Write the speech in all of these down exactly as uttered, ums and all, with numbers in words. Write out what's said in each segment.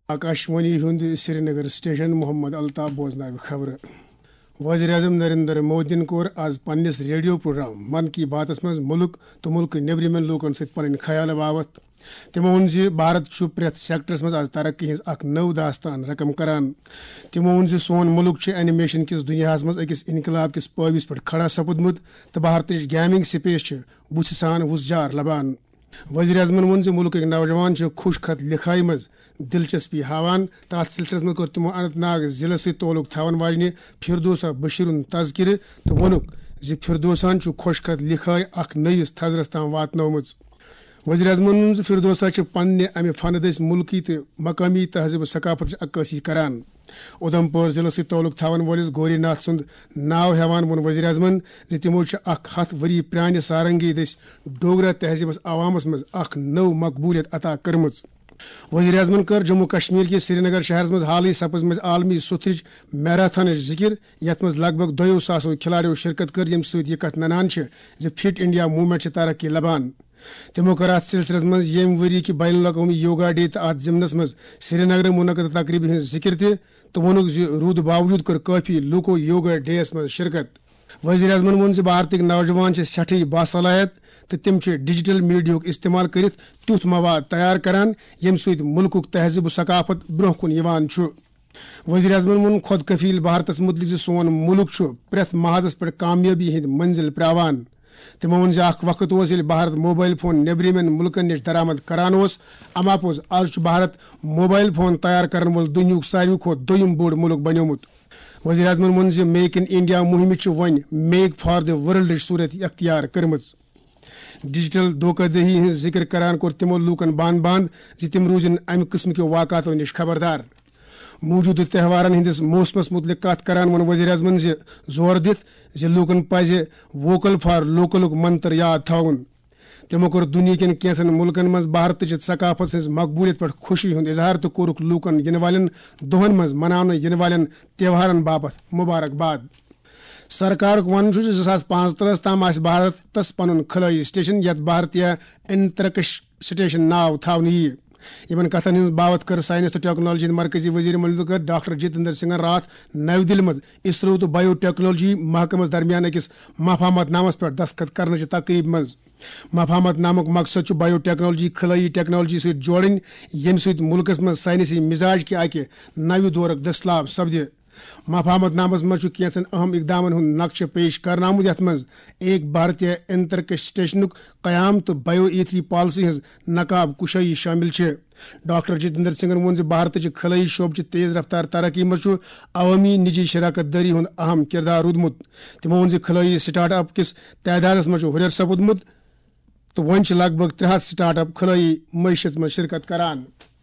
Akashvani Hind Srinagar station Mohammad Altaf بوزنائے خبر وزیر اعظم نریندر مودی کور آز پنس ریڈیو پروگرام من کی بات مز ملک تو ملک نیبرمین لوکن ست پن خیال باوت تمو وون زِ بھارت چھُ پرٛٮ۪تھ سیکٹرس منٛز آز ترقی ہٕنٛز اکھ نٔو داستان رقم کران تمو وون زِ سون ملک چھُ اینیمیشن کِس دُنیاہس منٛز أکِس انقلاب کِس پٲوِس پٮ۪ٹھ کھڑا سپُدمُت تہٕ بھارتٕچ گیمنگ سپیس چھِ بُتھِ سان وُزجار لبان وزیر اعظمن ووٚن زِ ملکٕکۍ نوجوان چھِ خوش خط لکھٲے منٛز دلچسپی ہاوان تہٕ اتھ سلسلس منٛز کوٚر تِمو اننت ناگ ضلعس سۭتۍ تعلق تھاون واجنہِ فردوسا بشیرُن تذکرٕ تہٕ ووٚنُکھ زِ فردوسان چھُ خوش خط لکھٲے اکھ نٔیِس تھزرس تام واتنٲومٕژ وزیر اعظمن ووٚن زِ فردوسا چھِ پننہِ امہِ فنہٕ دٔسۍ مُلکی تہٕ مقٲمی تہذیب و ثقافتٕچ عکٲسی کران اُدھم پور ضلعس سۭتۍ تعلق تھاون وٲلِس گوری ناتھ سُنٛد ناو ہٮ۪وان ووٚن وزیر اعظمن زِ تِمو چھِ اکھ ہتھ ؤری پرٛانہِ سارنگی دٔسۍ ڈوگرا تہذیبس عوامس منٛز اکھ نٔو مقبولیت عطا کٔرمٕژ وزیر اعظمن کٔر جموں کشمیر کِس سری نگر شہرس منٛز حالٕے سپٕزمٕژ عالمی سُتھرٕچ میراتھنٕچ ذِکر یتھ منٛز لگ بگ دۄیو ساسو کھِلاڑیو شرکت کٔر ییٚمہِ سۭتۍ یہِ کتھ ننان چھِ زِ فٹ انڈیا موومینٹ چھِ ترقی لبان تمو کٔر اتھ سلسلس منٛز ییٚمہِ ؤری کہِ بین الاقوٲمی یوگا ڈے تہٕ اتھ ضمنس منٛز سری نگر منعقد تقریٖبہِ ہٕنٛز ذِکر تہِ تہٕ ووٚنُکھ زِ روٗدٕ باوجوٗد کٔر کٲفی لوٗکو یوگا ڈے یس منٛز شرکت وزیر اعظمن ووٚن زِ بھارتٕکۍ نوجوان چھِ سٮ۪ٹھٕے باصلٲحیت تہٕ تِم چھِ ڈیجیٹل میڈیاہُک استعمال کٔرِتھ تیُتھ مواد تیار کران ییٚمہِ سۭتۍ مُلکُک تہذیب و ثقافت برونٛہہ کُن یِوان چھُ وزیر اعظمن ووٚن خۄد کفیل بھارتس متعلق زِ سون مُلک چھُ پرٛٮ۪تھ محاذس پٮ۪ٹھ کامیٲبی ہٕنٛدۍ منزِل پرٛاوان تِمو ووٚن زِ اکھ وقت اوس ییٚلہِ بھارت موبایل فون نیبرِمین مُلکن نِش درآمد کران اوس اما پوٚز آز چھُ بھارت موبایل فون تیار کرن وول دُنیہُک ساروی کھۄتہٕ دوٚیِم بوٚڑ مُلک بنیومُت وزیر اعظمن ووٚن زِ میک اِن انڈیا مُہِمہِ چھِ وۄنۍ میک فار دِ ورلڈٕچ صوٗرت اختیار کٔرمٕژ ڈیجیٹل دھوکہ دہی ہٕنٛز ذِکر کران کوٚر تِمو لوٗکن بانٛد بانٛد زِ تِم روٗزِن امہِ قٕسمہٕ کیو واقعاتو نِش خبردار موٗجوٗدٕ تہوارن ہٕنٛدِس موسمس متعلق کتھ کران ووٚن وزیر اعظمن زِ زور دِتھ زِ لوٗکن پزِ ووکل فار لوکلُک منتر یاد تھاوُن تِمو کوٚر دُنیا کٮ۪ن کینٛژن مُلکن منٛز بھارتٕچ ثقافت سٕنٛز مقبولیت پٮ۪ٹھ خوشی ہُنٛد اظہار تہٕ کوٚرُکھ لوٗکن یِنہٕ والٮ۪ن دۄہن منٛز مناونہٕ یِنہٕ والٮ۪ن تہوارن باپتھ مُبارکباد سرکارُک وَنُن چھُ زِ زٕ ساس پانٛژھ تٕرٛہس تام آسہِ بھارتس پنُن خلٲیی سٹیشن یتھ بھارتیہ انترکش سٹیشن ناو تھاونہٕ یِیہِ یِمن کتھن ہٕنٛز باوت کٔر ساینس تہٕ ٹیکنالوجی ہٕنٛدۍ مرکزی وزیر مملکت ڈاکٹر جتیندر سنگھن راتھ نو دِلہِ منٛز اسرو تہٕ بایو ٹیکنالوجی محکمس درمیان أکِس مفاہمت نامس پٮ۪ٹھ دستخط کرنٕچہِ تقریٖب منٛز مفاہمت نامُک مقصد چھُ بایو ٹیکنالوجی خلٲیی ٹیکنالوجی سۭتۍ جوڑٕنۍ ییٚمہِ سۭتۍ مُلکس منٛز ساینسی مزاج کہِ اکہِ نوِ دورُک دٔسلاب سپدِ مفاہمت نامس منٛز چھُ کینٛژن اہم اقدامن ہُنٛد نقشہٕ پیش کرنہٕ آمُت یتھ منٛز ایک بھارتیہ انترکش سٹیشنُک قیام تہٕ بایو ایتھری پالسی ہٕنٛز نقاب کُشٲیی شٲمِل چھِ ڈاکٹر جتیندر سنگھن ووٚن زِ بھارتٕچہِ خلٲیی شعبچہِ تیز رفتار ترقی منٛز چھُ عوٲمی نجی شراکت دٲری ہُنٛد اہم کِردار روٗدمُت تِمو ووٚن زِ خلٲیی سٹارٹ اپ کِس تعدادس منٛز چھُ ہُرٮ۪ر سپُدمُت تہٕ وۄنۍ چھِ لگ بگ ترٛےٚ ہتھ سٹارٹ اپ خلٲیی معیشس منٛز شرکت کران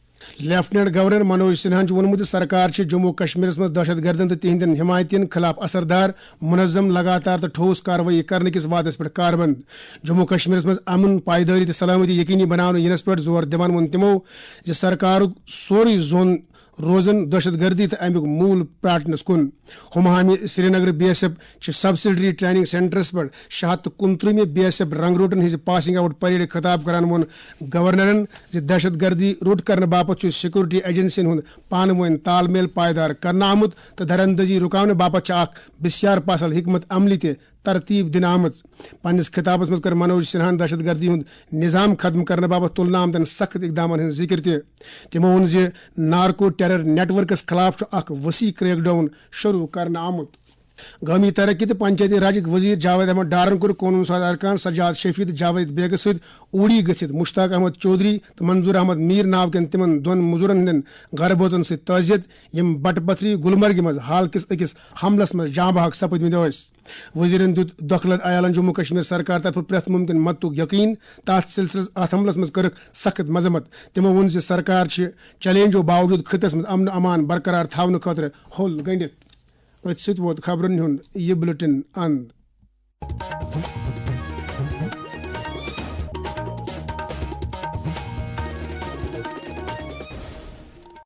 لیفٹنٹ گورنر منوج سنہاہن چھُ ووٚنمُت زِ سرکار چھِ جموں کشمیرس منٛز دہشت گردن تہٕ تِہنٛدٮ۪ن حمایتین خلاف اثردار منظم لگاتار تہٕ ٹھوس کاروٲیی کرنہٕ کِس وعدس پٮ۪ٹھ کاربند جموں کشمیرس منٛز امن پائیدٲری تہٕ سلامتی یقینی بناونہٕ یِنس پٮ۪ٹھ زور دِوان ووٚن تِمو زِ سرکارُک سورُے زوٚن روزن دہشت گردی تہٕ امیُک موٗل پراٹنس کُن ہُمہامہِ Srinagar B S F چھِ سبسڈری ٹریننگ سینٹرس پٮ۪ٹھ شےٚ ہتھ تہٕ کُنترٕہمہِ بی ایس ایف رنگ روٹن ہٕنٛزِ پاسنگ آوُٹ پریڈ خطاب کران ووٚن گورنرن زِ دہشت گردی روٚٹ کرنہٕ باپتھ چھُ سیکورٹی ایجنسین ہُنٛد پانہٕ ؤنۍ تال میل پائیدار کرنہٕ آمُت تہٕ دراندٲزی رُکاونہٕ باپتھ چھِ اکھ بسیار پاسل حکمت عملی تہِ ترتیٖب دِنہٕ آمٕژ پننِس خطابس منٛز کٔر منوج سنہاہن دہشت گردی ہُنٛد نظام ختم کرنہٕ باپتھ تُلنہٕ آمتٮ۪ن سخت اقدامن ہٕنٛز ذِکر تہِ تِمو ووٚن زِ نارکو ٹیرر نیٹ ورکس خلاف چھُ اکھ وسیع کریک ڈاؤن شروٗع کرنہٕ آمُت گٲمی ترقی تہٕ پنچایتی راجٕکۍ وزیر جاوید احمد ڈارن کوٚر قونوٗن ساز ارکان سجاد شفیع تہٕ جاوید بیگس سۭتۍ اوٗڑی گٔژھِتھ مشتاق احمد چودھری تہٕ منظور احمد میٖر ناو کٮ۪ن تِمن دۄن موٚزوٗرن ہٕنٛدٮ۪ن گرٕ بٲژن سۭتۍ تعزیت یِم بٹہٕ پتھری گلمرگہِ منٛز حال کِس أکِس حملس منٛز جاں بحق سپٕدمٕتۍ ٲسۍ وزیرن دیُت دۄکھلت عیالن جموں کشمیر سرکار طرفہٕ پرٛٮ۪تھ مُمکِن مدتُک یقیٖن تہٕ اتھ سلسلس اتھ حملس منٛز کٔرٕکھ سخت مذمت تِمو ووٚن زِ سرکار چھِ چیلنجو باوجوٗد خٕطس منٛز امن امان برقرار تھاونہٕ خٲطرٕ ہوٚل گٔنڈِتھ أتھۍ سۭتۍ ووت خبرن ہُنٛد یہِ بُلٹن اند